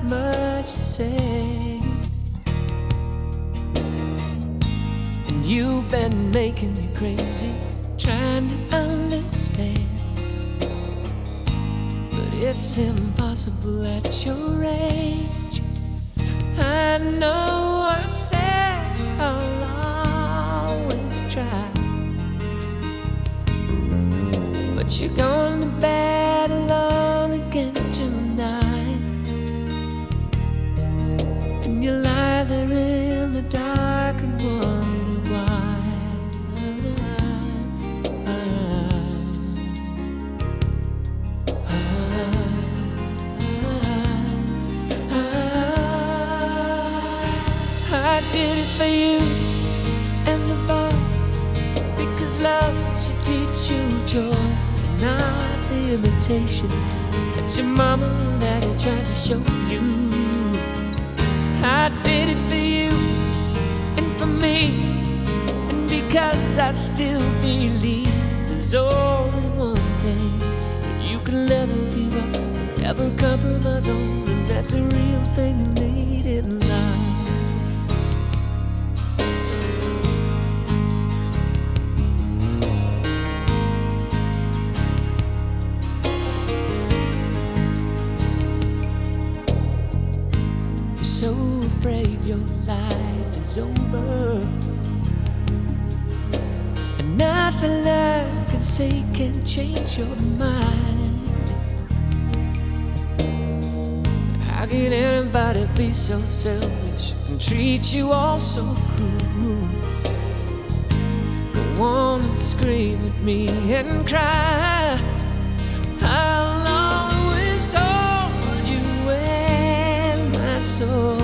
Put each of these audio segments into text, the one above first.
much to say, and you've been making me crazy, trying to understand. But it's impossible at your age. I know I said I'll always try, but you're going to bed alone again tonight, and you lie there in the dark and wonder why. I did it for you and the boys, because love should teach you joy, not the imitation that your mama and daddy tried to show you. I did it for you and for me, and because I still believe there's only one thing that you can never give up, never compromise on, and that's a real thing you need in life. So afraid your life is over, and nothing I can say can change your mind. How can anybody be so selfish and treat you all so cruel? Go on and scream at me and cry. I'll always hold you in my soul,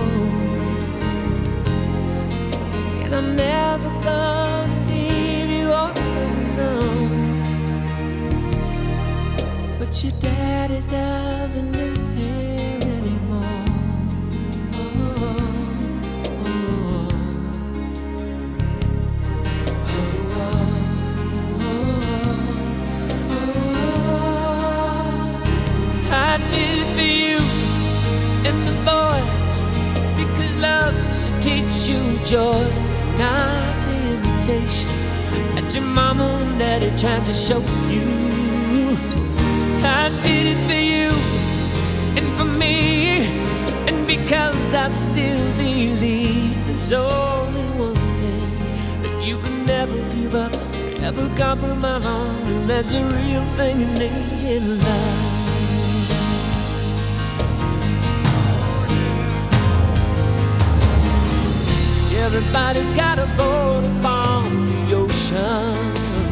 and I'm never gonna leave you all alone. But your daddy doesn't live here anymore. I did it for you and the boys, because love should teach you joy, not the imitation that your mama and daddy tried to show you. I did it for you and for me, and because I still believe there's only one thing that you can never give up, never compromise on, and that's a real thing you need in life. Everybody's got a boat upon the ocean.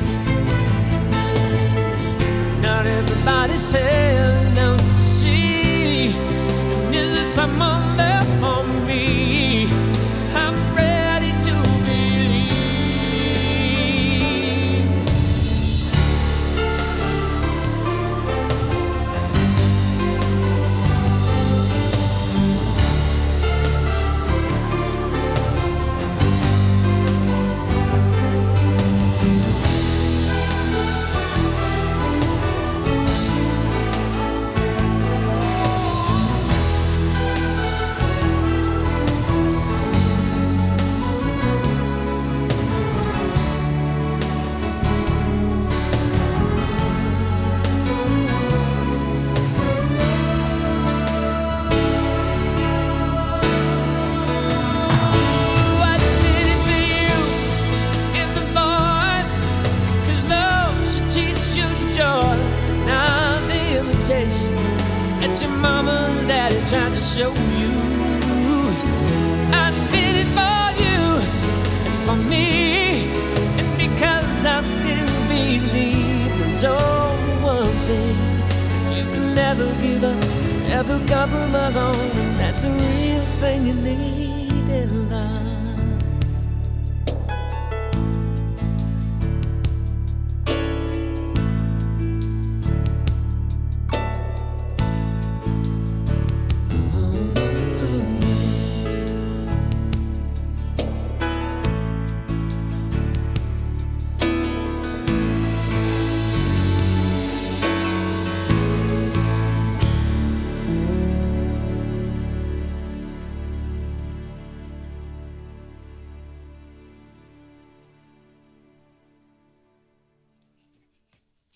Not everybody's sailing out to sea. And is there someone there for me? I'm ready to believe. That your mama and daddy tried to show you. I did it for you and for me, and because I still believe there's only one thing you can never give up, never compromise on, and that's a real thing you need in life.